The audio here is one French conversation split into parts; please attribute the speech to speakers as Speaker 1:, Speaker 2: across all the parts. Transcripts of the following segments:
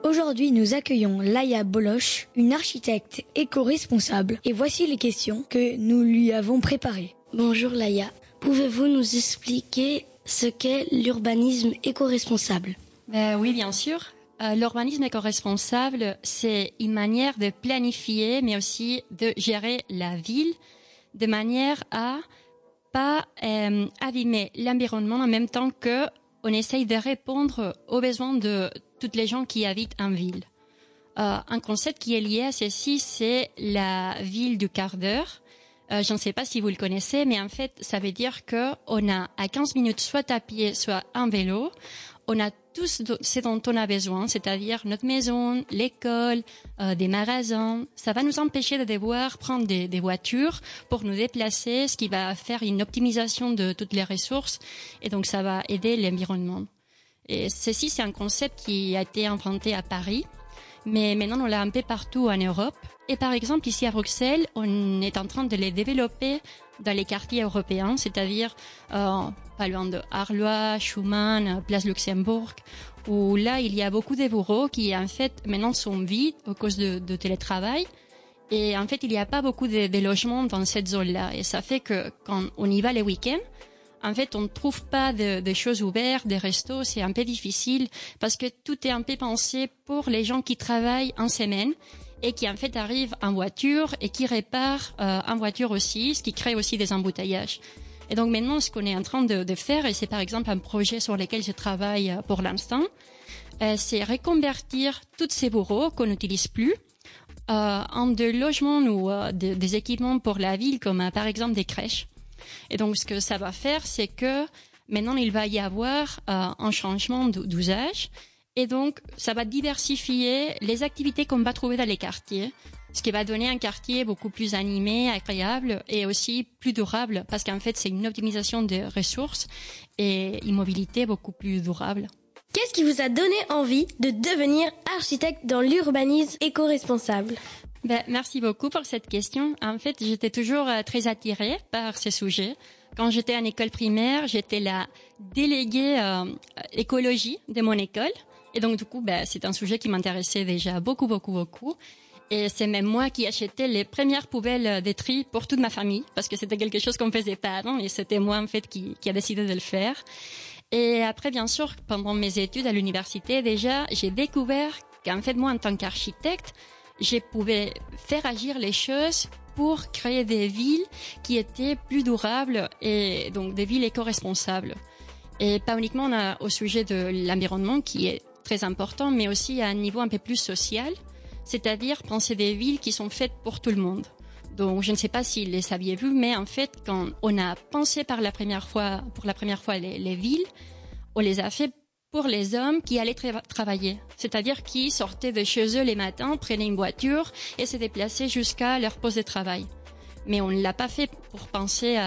Speaker 1: Aujourd'hui, nous accueillons Laïa Boloch, une architecte éco-responsable, et voici les questions que nous lui avons préparées.
Speaker 2: Bonjour Laïa, pouvez-vous nous expliquer ce qu'est l'urbanisme éco-responsable ?
Speaker 3: Oui, bien sûr. L'urbanisme éco-responsable, c'est une manière de planifier, mais aussi de gérer la ville de manière à pas abîmer l'environnement en même temps que on essaye de répondre aux besoins de toutes les gens qui habitent en ville. Un concept qui est lié à ceci, c'est la ville du quart d'heure. Je ne sais pas si vous le connaissez, mais en fait, ça veut dire que on a à 15 minutes soit à pied, soit en vélo. On a tout ce dont on a besoin, c'est-à-dire notre maison, l'école, des magasins. Ça va nous empêcher de devoir prendre des voitures pour nous déplacer, ce qui va faire une optimisation de toutes les ressources. Et donc, ça va aider l'environnement. Et ceci, c'est un concept qui a été inventé à Paris. Mais maintenant, on l'a un peu partout en Europe. Et par exemple, ici à Bruxelles, on est en train de les développer dans les quartiers européens, c'est-à-dire pas loin de Arlois, Schumann, Place Luxembourg, où là, il y a beaucoup de bureaux qui, en fait, maintenant sont vides à cause de télétravail. Et en fait, il n'y a pas beaucoup de logements dans cette zone-là. Et ça fait que quand on y va les week-ends, en fait, on ne trouve pas de choses ouvertes, des restos, c'est un peu difficile parce que tout est un peu pensé pour les gens qui travaillent en semaine et qui en fait arrivent en voiture et qui réparent en voiture aussi, ce qui crée aussi des embouteillages. Et donc maintenant, ce qu'on est en train de faire, et c'est par exemple un projet sur lequel je travaille pour l'instant, c'est reconvertir tous ces bureaux qu'on n'utilise plus en de logements ou des équipements pour la ville, comme par exemple des crèches. Et donc, ce que ça va faire, c'est que maintenant, il va y avoir un changement d'usage. Et donc, ça va diversifier les activités qu'on va trouver dans les quartiers, ce qui va donner un quartier beaucoup plus animé, agréable et aussi plus durable, parce qu'en fait, c'est une optimisation des ressources et une mobilité beaucoup plus durable.
Speaker 2: Qu'est-ce qui vous a donné envie de devenir architecte dans l'urbanisme éco-responsable ?
Speaker 3: Merci beaucoup pour cette question. En fait, j'étais toujours très attirée par ces sujets. Quand j'étais en école primaire, j'étais la déléguée écologie de mon école. Et donc, du coup, c'est un sujet qui m'intéressait déjà beaucoup. Et c'est même moi qui achetais les premières poubelles de tri pour toute ma famille, parce que c'était quelque chose qu'on faisait pas avant, et c'était moi, en fait, qui a décidé de le faire. Et après, bien sûr, pendant mes études à l'université, déjà, j'ai découvert qu'en fait, moi, en tant qu'architecte, je pouvais faire agir les choses pour créer des villes qui étaient plus durables et donc des villes éco-responsables. Et pas uniquement au sujet de l'environnement qui est très important, mais aussi à un niveau un peu plus social, c'est-à-dire penser des villes qui sont faites pour tout le monde. Donc, je ne sais pas si les saviez-vous, mais en fait, quand on a pensé pour la première fois les villes, on les a fait pour les hommes qui allaient travailler, c'est-à-dire qui sortaient de chez eux les matins, prenaient une voiture et se déplaçaient jusqu'à leur poste de travail. Mais on ne l'a pas fait pour penser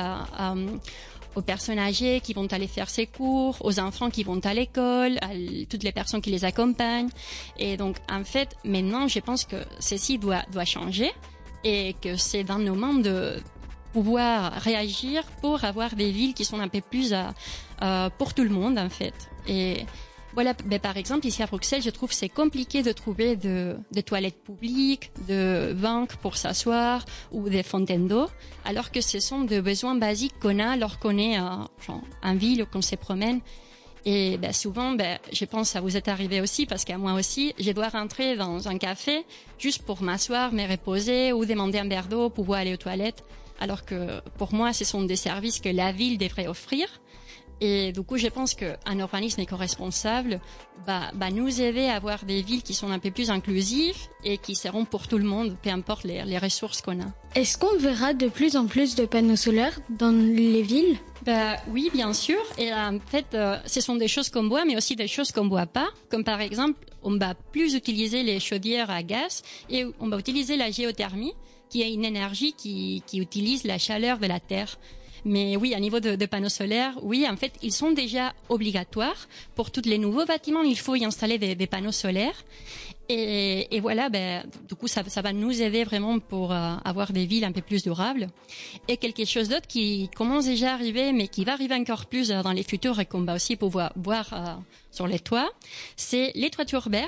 Speaker 3: aux personnes âgées qui vont aller faire ses cours, aux enfants qui vont à l'école, à toutes les personnes qui les accompagnent. Et donc, en fait, maintenant, je pense que ceci doit changer et que c'est dans nos mains de pouvoir réagir pour avoir des villes qui sont un peu plus pour tout le monde, en fait. Et voilà, par exemple, ici à Bruxelles, je trouve que c'est compliqué de trouver des toilettes publiques, de bancs pour s'asseoir ou des fontaines d'eau, alors que ce sont des besoins basiques qu'on a lorsqu'on est en ville ou qu'on se promène. Et souvent, je pense que ça vous est arrivé aussi, parce qu'à moi aussi, je dois rentrer dans un café juste pour m'asseoir, me reposer ou demander un verre d'eau pour pouvoir aller aux toilettes, alors que pour moi, ce sont des services que la ville devrait offrir. Et du coup, je pense qu'un urbanisme éco-responsable nous aider à avoir des villes qui sont un peu plus inclusives et qui seront pour tout le monde, peu importe les ressources qu'on a.
Speaker 1: Est-ce qu'on verra de plus en plus de panneaux solaires dans les villes ?
Speaker 3: Oui, bien sûr. Et en fait, ce sont des choses qu'on voit, mais aussi des choses qu'on voit pas. Comme par exemple, on va plus utiliser les chaudières à gaz et on va utiliser la géothermie, qui est une énergie qui utilise la chaleur de la terre. Mais oui, à niveau de panneaux solaires, oui, en fait, ils sont déjà obligatoires. Pour tous les nouveaux bâtiments, il faut y installer des panneaux solaires. Et voilà, du coup, ça va nous aider vraiment pour avoir des villes un peu plus durables. Et quelque chose d'autre qui commence déjà à arriver, mais qui va arriver encore plus dans les futurs et qu'on va aussi pouvoir voir sur les toits, c'est les toitures vertes.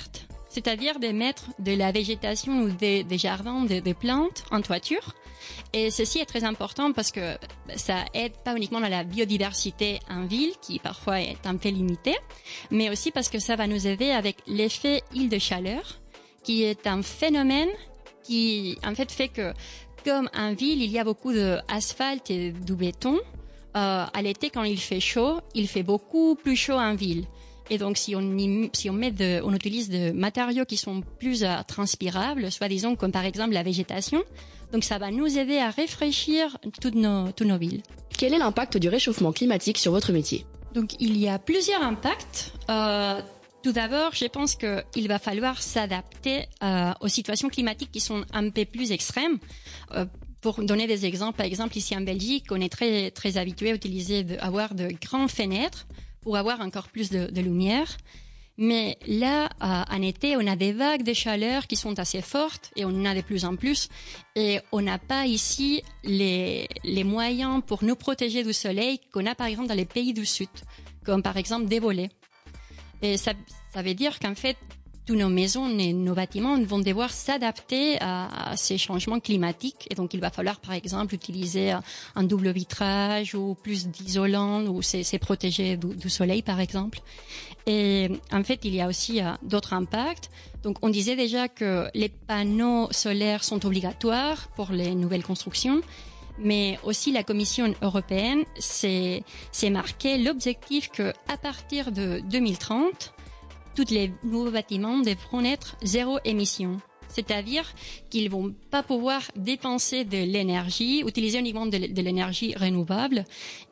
Speaker 3: c'est-à-dire de mettre de la végétation ou des jardins, des plantes en toiture. Et ceci est très important parce que ça aide pas uniquement à la biodiversité en ville, qui parfois est un peu limitée, mais aussi parce que ça va nous aider avec l'effet île de chaleur, qui est un phénomène qui en fait que, comme en ville, il y a beaucoup d'asphalte et de béton, à l'été quand il fait chaud, il fait beaucoup plus chaud en ville. Et donc, si on utilise des matériaux qui sont plus transpirables, soi-disant comme par exemple la végétation, donc ça va nous aider à rafraîchir toutes nos villes.
Speaker 4: Quel est l'impact du réchauffement climatique sur votre métier ?
Speaker 3: Donc, il y a plusieurs impacts. Tout d'abord, je pense qu'il va falloir s'adapter aux situations climatiques qui sont un peu plus extrêmes. Pour donner des exemples, par exemple, ici en Belgique, on est très, très habitué à avoir de grandes fenêtres pour avoir encore plus de lumière. Mais là, en été, on a des vagues de chaleur qui sont assez fortes et on en a de plus en plus. Et on n'a pas ici les moyens pour nous protéger du soleil qu'on a par exemple dans les pays du Sud, comme par exemple des volets. Et ça veut dire qu'en fait, tous nos maisons et nos bâtiments vont devoir s'adapter à ces changements climatiques. Et donc, il va falloir, par exemple, utiliser un double vitrage ou plus d'isolant ou c'est protégé du soleil, par exemple. Et en fait, il y a aussi d'autres impacts. Donc, on disait déjà que les panneaux solaires sont obligatoires pour les nouvelles constructions. Mais aussi, la Commission européenne s'est marqué l'objectif que, à partir de 2030, tous les nouveaux bâtiments devront être zéro émission. C'est-à-dire qu'ils vont pas pouvoir dépenser de l'énergie, utiliser uniquement de l'énergie renouvelable.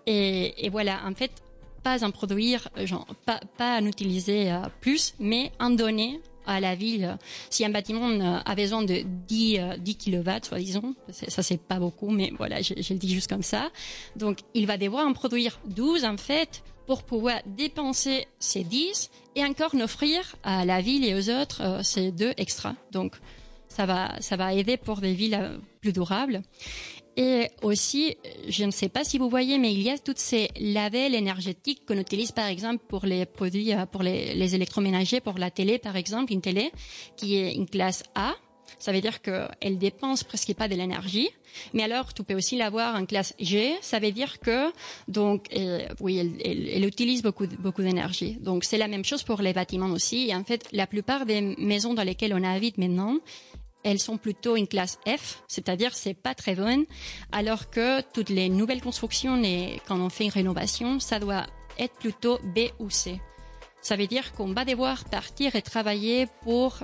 Speaker 3: Et voilà, en fait, pas en produire, pas en utiliser plus, mais en donner à la ville. Si un bâtiment a besoin de 10 kilowatts, soi-disant, ça c'est pas beaucoup, mais voilà, je le dis juste comme ça. Donc, il va devoir en produire 12, en fait, pour pouvoir dépenser ces 10 et encore n'offrir à la ville et aux autres ces 2 extras. Donc, ça va aider pour des villes plus durables. Et aussi, je ne sais pas si vous voyez, mais il y a toutes ces labels énergétiques qu'on utilise par exemple pour les produits, pour les électroménagers, pour la télé par exemple, une télé qui est une classe A. Ça veut dire qu'elle dépense presque pas de l'énergie. Mais alors, tu peux aussi l'avoir en classe G. Ça veut dire que, donc, oui, elle utilise beaucoup d'énergie. Donc, c'est la même chose pour les bâtiments aussi. Et en fait, la plupart des maisons dans lesquelles on habite maintenant, elles sont plutôt une classe F, c'est-à-dire c'est pas très bonne, alors que toutes les nouvelles constructions et quand on fait une rénovation, ça doit être plutôt B ou C. Ça veut dire qu'on va devoir partir et travailler pour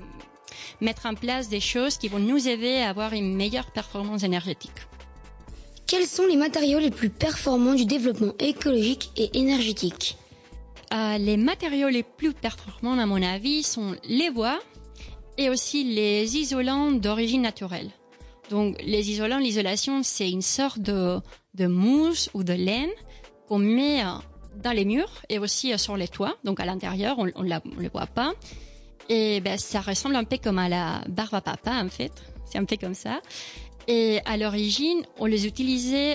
Speaker 3: mettre en place des choses qui vont nous aider à avoir une meilleure performance énergétique.
Speaker 1: Quels sont les matériaux les plus performants du développement écologique et énergétique ?
Speaker 3: Les matériaux les plus performants, à mon avis, sont les bois et aussi les isolants d'origine naturelle. Donc, l'isolation, c'est une sorte de mousse ou de laine qu'on met dans les murs et aussi sur les toits. Donc, à l'intérieur, on le voit pas. Et ça ressemble un peu comme à la barbe à papa, en fait. C'est un peu comme ça. Et à l'origine, on les utilisait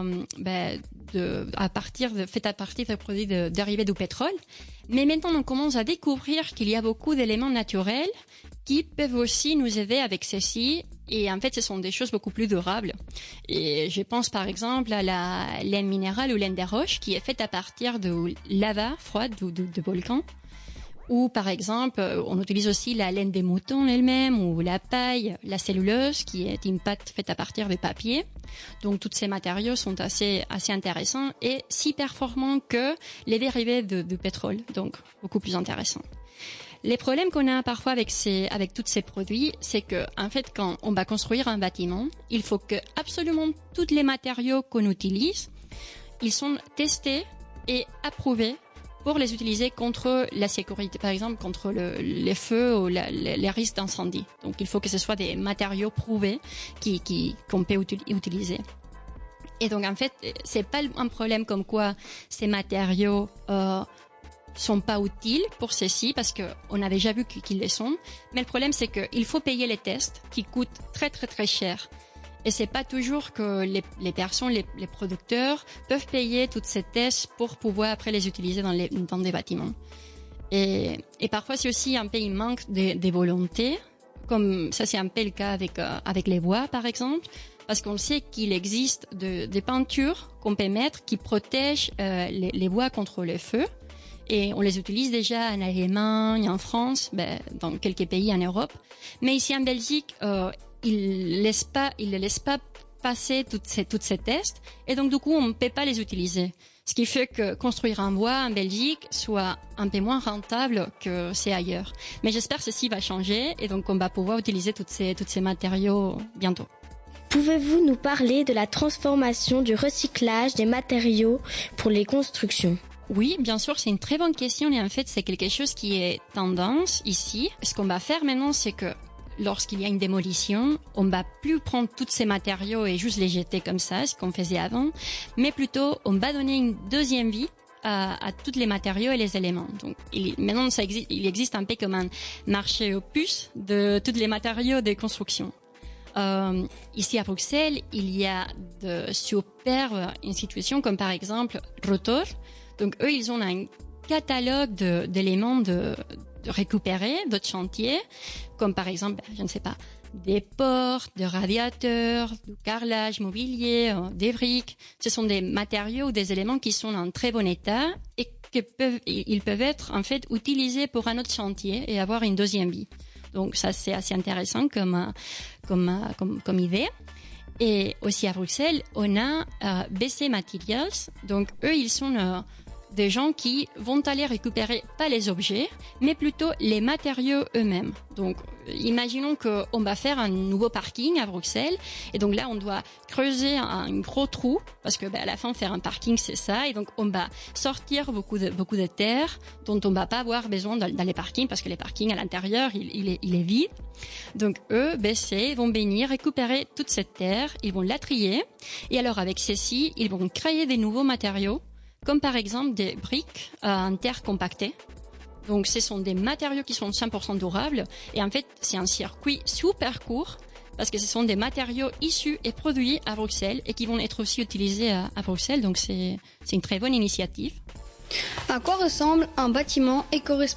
Speaker 3: à partir de produits dérivés du pétrole. Mais maintenant, on commence à découvrir qu'il y a beaucoup d'éléments naturels qui peuvent aussi nous aider avec ceci. Et en fait, ce sont des choses beaucoup plus durables. Et je pense par exemple à la laine minérale ou laine des roches qui est faite à partir de lava froide de volcan. Ou par exemple, on utilise aussi la laine des moutons elle-même ou la paille, la celluleuse qui est une pâte faite à partir de papier. Donc tous ces matériaux sont assez intéressants et si performants que les dérivés du pétrole, donc beaucoup plus intéressants. Les problèmes qu'on a parfois avec tous ces produits, c'est que en fait quand on va construire un bâtiment, il faut que absolument tous les matériaux qu'on utilise, ils sont testés et approuvés pour les utiliser contre la sécurité, par exemple contre les feux ou les risques d'incendie. Donc il faut que ce soit des matériaux prouvés qu'on peut utiliser. Et donc en fait, c'est pas un problème comme quoi ces matériaux sont pas utiles pour ceci parce que on a déjà vu qu'ils le sont. Mais le problème c'est qu'il faut payer les tests qui coûtent très très très cher. Et c'est pas toujours que les personnes, les producteurs peuvent payer toutes ces tests pour pouvoir après les utiliser dans des bâtiments. Et parfois, c'est aussi un peu un manque de volonté, comme ça c'est un peu le cas avec les bois, par exemple, parce qu'on sait qu'il existe des peintures qu'on peut mettre qui protègent les bois contre le feu. Et on les utilise déjà en Allemagne, en France, dans quelques pays en Europe. Mais ici en Belgique, ils ne laissent pas passer toutes ces tests. Et donc, du coup, on ne peut pas les utiliser. Ce qui fait que construire en bois en Belgique soit un peu moins rentable que c'est ailleurs. Mais j'espère que ceci va changer et donc on va pouvoir utiliser tous ces matériaux bientôt.
Speaker 2: Pouvez-vous nous parler de la transformation du recyclage des matériaux pour les constructions ?
Speaker 3: Oui, bien sûr, c'est une très bonne question et en fait, c'est quelque chose qui est tendance ici. Ce qu'on va faire maintenant, c'est que lorsqu'il y a une démolition, on va plus prendre tous ces matériaux et juste les jeter comme ça, ce qu'on faisait avant, mais plutôt on va donner une deuxième vie à tous les matériaux et les éléments. Donc maintenant, il existe un peu comme un marché aux puces de tous les matériaux de construction. Ici à Bruxelles, il y a de superbes institutions comme par exemple Rotor. Donc eux, ils ont un catalogue d'éléments de récupérer d'autres chantiers, comme par exemple, je ne sais pas, des portes, des radiateurs, du carrelage mobilier, des briques. Ce sont des matériaux ou des éléments qui sont en très bon état et ils peuvent être en fait utilisés pour un autre chantier et avoir une deuxième vie. Donc ça, c'est assez intéressant comme idée. Et aussi à Bruxelles, on a BC Materials. Donc eux, ils sont des gens qui vont aller récupérer pas les objets, mais plutôt les matériaux eux-mêmes. Donc, imaginons qu'on va faire un nouveau parking à Bruxelles, et donc là, on doit creuser un gros trou, parce que à la fin, faire un parking, c'est ça, et donc on va sortir beaucoup de terre dont on va pas avoir besoin dans les parkings, parce que les parkings à l'intérieur, il est vide. Donc eux, BC, vont venir récupérer toute cette terre, ils vont la trier, et alors avec ceci, ils vont créer des nouveaux matériaux, comme par exemple des briques en terre compactée. Donc ce sont des matériaux qui sont 100% durables et en fait c'est un circuit super court parce que ce sont des matériaux issus et produits à Bruxelles et qui vont être aussi utilisés à Bruxelles, donc c'est une très bonne initiative.
Speaker 1: À quoi ressemble un bâtiment éco-responsable ?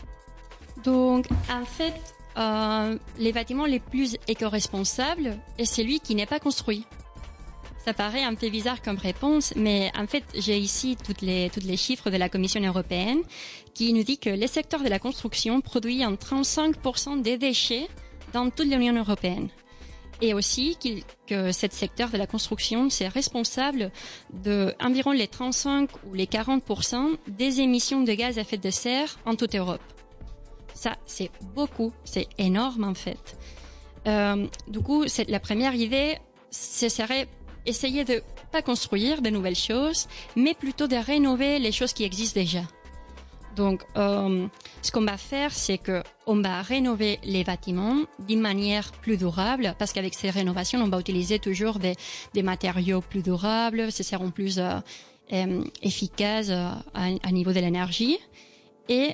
Speaker 3: Donc en fait les bâtiments les plus éco-responsables est celui qui n'est pas construit. Ça paraît un peu bizarre comme réponse, mais en fait, j'ai ici toutes les chiffres de la Commission européenne qui nous dit que les secteurs de la construction produisent en 35% des déchets dans toute l'Union européenne. Et aussi que ce secteur de la construction, c'est responsable de environ les 35 ou les 40% des émissions de gaz à effet de serre en toute Europe. Ça, c'est beaucoup, c'est énorme en fait. Du coup, la première idée, ce serait essayer de pas construire de nouvelles choses, mais plutôt de rénover les choses qui existent déjà. Donc, ce qu'on va faire, c'est que on va rénover les bâtiments d'une manière plus durable, parce qu'avec ces rénovations, on va utiliser toujours des matériaux plus durables, ce seront plus efficaces à niveau de l'énergie, et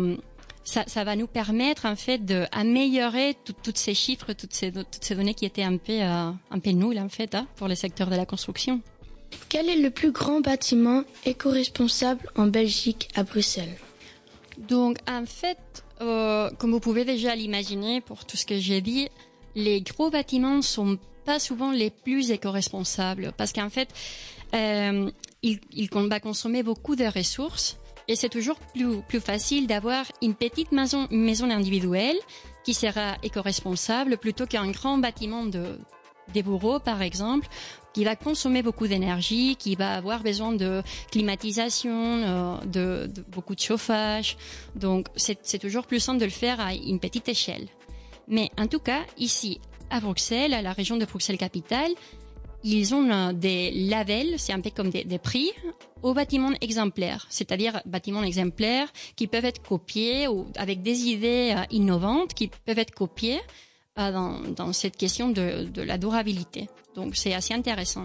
Speaker 3: ça va nous permettre en fait d'améliorer toutes ces chiffres, toutes ces données qui étaient un peu nulles en fait pour le secteur de la construction.
Speaker 2: Quel est le plus grand bâtiment éco-responsable en Belgique à Bruxelles ?
Speaker 3: Donc en fait, comme vous pouvez déjà l'imaginer pour tout ce que j'ai dit, les gros bâtiments sont pas souvent les plus éco-responsables parce qu'en fait, ils vont consommer beaucoup de ressources. Et c'est toujours plus facile d'avoir une petite maison individuelle qui sera éco-responsable plutôt qu'un grand bâtiment des bureaux, par exemple, qui va consommer beaucoup d'énergie, qui va avoir besoin de climatisation, de beaucoup de chauffage. Donc, c'est toujours plus simple de le faire à une petite échelle. Mais en tout cas, ici, à Bruxelles, à la région de Bruxelles-Capitale, ils ont des labels, c'est un peu comme des prix, aux bâtiments exemplaires, c'est-à-dire bâtiments exemplaires qui peuvent être copiés ou avec des idées innovantes qui peuvent être copiées dans cette question de la durabilité. Donc c'est assez intéressant.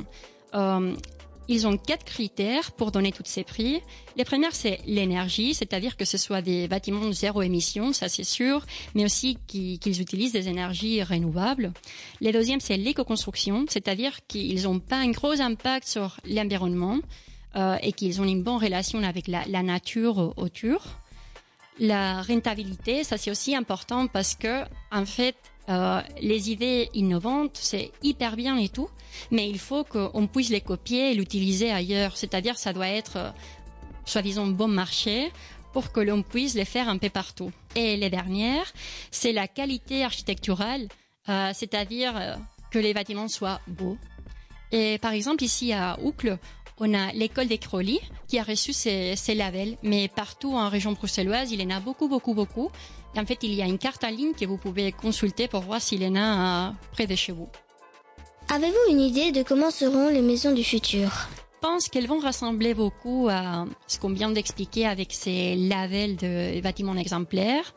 Speaker 3: Ils ont 4 critères pour donner tous ces prix. Les premières, c'est l'énergie, c'est-à-dire que ce soit des bâtiments zéro émission, ça c'est sûr, mais aussi qu'ils utilisent des énergies renouvelables. Les deuxièmes, c'est l'éco-construction, c'est-à-dire qu'ils n'ont pas un gros impact sur l'environnement et qu'ils ont une bonne relation avec la nature autour. La rentabilité, ça c'est aussi important parce que, en fait, les idées innovantes, c'est hyper bien et tout, mais il faut qu'on puisse les copier et l'utiliser ailleurs. C'est-à-dire, ça doit être, soi-disant, bon marché pour que l'on puisse les faire un peu partout. Et les dernières, c'est la qualité architecturale, c'est-à-dire que les bâtiments soient beaux. Et par exemple, ici à Uccle, on a l'école des Crolles qui a reçu ces labels, mais partout en région bruxelloise, il y en a beaucoup. Et en fait, il y a une carte en ligne que vous pouvez consulter pour voir s'il y en a près de chez vous.
Speaker 2: Avez-vous une idée de comment seront les maisons du futur ?
Speaker 3: Je pense qu'elles vont ressembler beaucoup à ce qu'on vient d'expliquer avec ces labels de bâtiments exemplaires.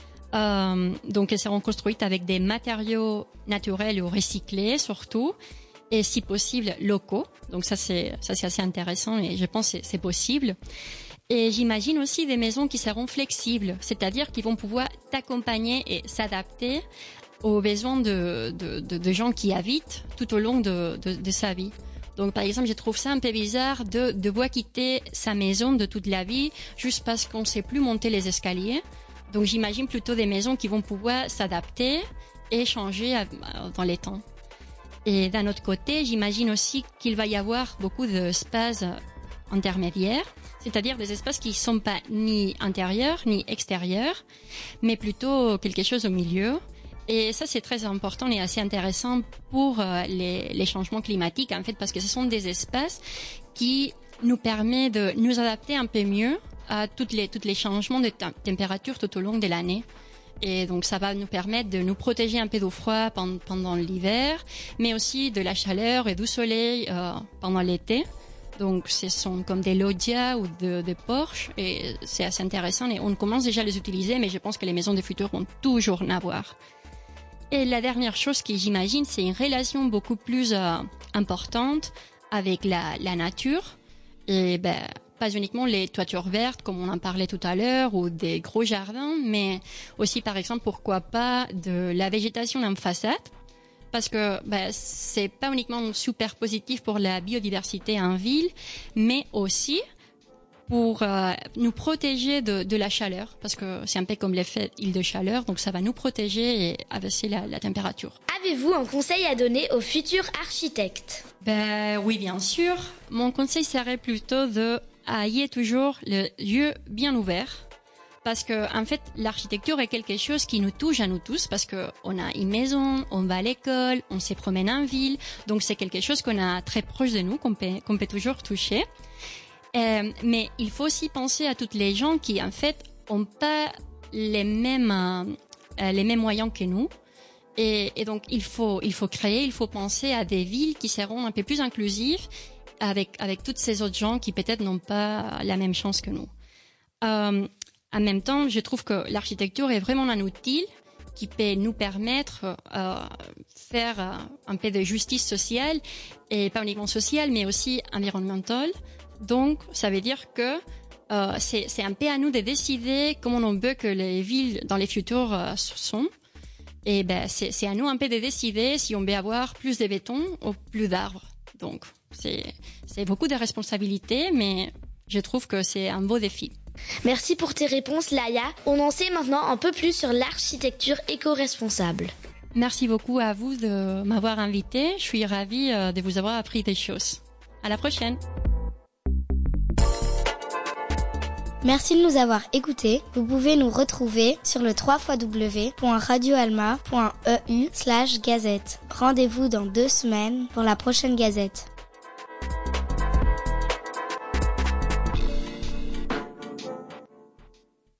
Speaker 3: Donc, elles seront construites avec des matériaux naturels ou recyclés surtout, et si possible locaux. Donc ça c'est assez intéressant et je pense que c'est possible. Et j'imagine aussi des maisons qui seront flexibles, c'est-à-dire qui vont pouvoir t'accompagner et s'adapter aux besoins de gens qui habitent tout au long de sa vie. Donc par exemple, je trouve ça un peu bizarre de devoir quitter sa maison de toute la vie juste parce qu'on ne sait plus monter les escaliers. Donc j'imagine plutôt des maisons qui vont pouvoir s'adapter et changer dans les temps. Et d'un autre côté, j'imagine aussi qu'il va y avoir beaucoup d'espaces intermédiaires, c'est-à-dire des espaces qui ne sont pas ni intérieurs ni extérieurs, mais plutôt quelque chose au milieu. Et ça, c'est très important et assez intéressant pour les changements climatiques, en fait, parce que ce sont des espaces qui nous permettent de nous adapter un peu mieux à tous les changements de température tout au long de l'année. Et donc ça va nous permettre de nous protéger un peu d'eau froide pendant l'hiver, mais aussi de la chaleur et du soleil pendant l'été. Donc ce sont comme des loggias ou des porches et c'est assez intéressant et on commence déjà à les utiliser, mais je pense que les maisons du futur vont toujours en avoir. Et la dernière chose que j'imagine, c'est une relation beaucoup plus importante avec la nature et pas uniquement les toitures vertes comme on en parlait tout à l'heure ou des gros jardins, mais aussi par exemple pourquoi pas de la végétation en façade, parce que c'est pas uniquement super positif pour la biodiversité en ville, mais aussi pour nous protéger de la chaleur, parce que c'est un peu comme l'effet île de chaleur, donc ça va nous protéger et abaisser la température.
Speaker 2: Avez-vous un conseil à donner aux futurs architectes ?
Speaker 3: Oui, bien sûr. Mon conseil serait plutôt ayez toujours le yeux bien ouverts, parce que en fait l'architecture est quelque chose qui nous touche à nous tous, parce que on a une maison, on va à l'école, on se promène en ville, donc c'est quelque chose qu'on a très proche de nous, qu'on peut toujours toucher. Mais il faut aussi penser à toutes les gens qui en fait ont pas les mêmes moyens que nous. Et donc il faut penser à des villes qui seront un peu plus inclusives avec toutes ces autres gens qui peut-être n'ont pas la même chance que nous. En même temps, je trouve que l'architecture est vraiment un outil qui peut nous permettre faire un peu de justice sociale, et pas uniquement sociale, mais aussi environnementale. Donc, ça veut dire que c'est un peu à nous de décider comment on veut que les villes dans les futurs sont. Et c'est à nous un peu de décider si on veut avoir plus de béton ou plus d'arbres. Donc, c'est beaucoup de responsabilités, mais je trouve que c'est un beau défi.
Speaker 2: Merci pour tes réponses, Laïa. On en sait maintenant un peu plus sur l'architecture éco-responsable.
Speaker 3: Merci beaucoup à vous de m'avoir invité. Je suis ravie de vous avoir appris des choses. À la prochaine.
Speaker 5: Merci de nous avoir écoutés. Vous pouvez nous retrouver sur le www.radioalma.eu/gazette. Rendez-vous dans 2 semaines pour la prochaine gazette.